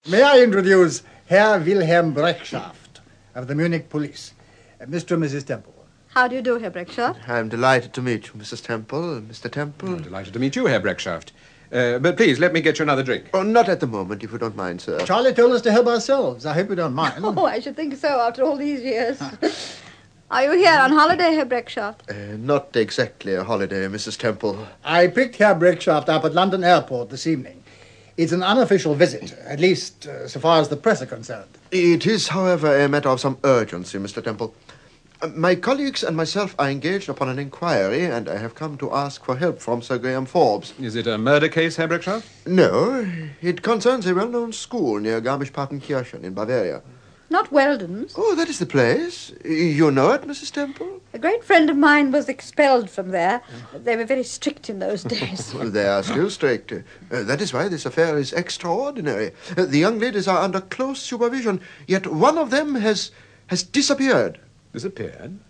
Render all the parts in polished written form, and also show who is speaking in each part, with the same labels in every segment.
Speaker 1: May I introduce Herr Wilhelm Breckschaft of the Munich Police, Mr. and Mrs. Temple.
Speaker 2: How do you do, Herr Breckschaft?
Speaker 3: I'm delighted to meet you, Mrs. Temple. Mr. Temple.
Speaker 4: I'm delighted to meet you, Herr Breckschaft. But please, let me get you another drink.
Speaker 3: Oh, not at the moment, if you don't mind, sir.
Speaker 1: Charlie told us to help ourselves. I hope you don't mind.
Speaker 2: Oh, I should think so after all these years. Are you here on holiday, Herr Breckschaft?
Speaker 3: Not exactly a holiday, Mrs. Temple.
Speaker 1: I picked Herr Breckschaft up at London Airport this evening. It's an unofficial visit, at least so far as the press are concerned.
Speaker 3: It is, however, a matter of some urgency, Mr. Temple. My colleagues and myself are engaged upon an inquiry, and I have come to ask for help from Sir Graham Forbes.
Speaker 4: Is it a murder case, Herr Breckschaft?
Speaker 3: No, it concerns a well-known school near Garmisch-Partenkirchen in Bavaria.
Speaker 2: Not Weldon's.
Speaker 3: Oh, that is the place. You know it, Mrs. Temple?
Speaker 2: A great friend of mine was expelled from there. They were very strict in those days.
Speaker 3: They are still strict. That is why this affair is extraordinary. The young ladies are under close supervision, yet one of them has disappeared.
Speaker 4: Disappeared?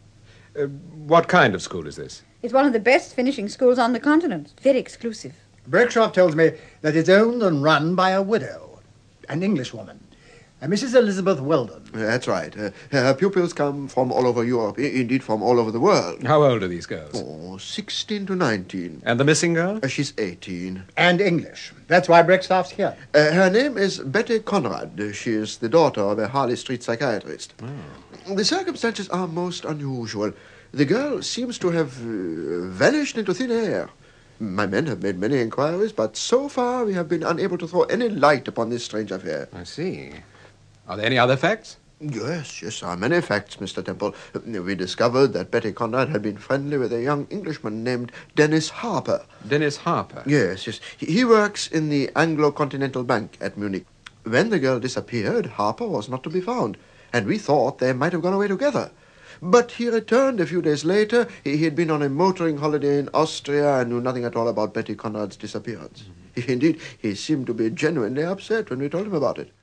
Speaker 4: What kind of school is this?
Speaker 2: It's one of the best finishing schools on the continent. Very exclusive.
Speaker 1: Breckschaft tells me that it's owned and run by a widow, an Englishwoman, Mrs. Elizabeth Weldon.
Speaker 3: That's right. Her pupils come from all over Europe, indeed from all over the world.
Speaker 4: How old are these girls?
Speaker 3: Oh, 16 to 19.
Speaker 4: And the missing girl?
Speaker 3: She's 18.
Speaker 1: And English. That's why Breckschaft's here.
Speaker 3: Her name is Betty Conrad. She is the daughter of a Harley Street psychiatrist.
Speaker 4: Oh.
Speaker 3: The circumstances are most unusual. The girl seems to have vanished into thin air. My men have made many inquiries, but so far we have been unable to throw any light upon this strange affair.
Speaker 4: I see. Are there any other facts?
Speaker 3: Yes, there are many facts, Mr. Temple. We discovered that Betty Conrad had been friendly with a young Englishman named Dennis Harper.
Speaker 4: Dennis Harper?
Speaker 3: Yes. He works in the Anglo-Continental Bank at Munich. When the girl disappeared, Harper was not to be found, and we thought they might have gone away together. But he returned a few days later. He had been on a motoring holiday in Austria and knew nothing at all about Betty Conrad's disappearance. Indeed, he seemed to be genuinely upset when we told him about it.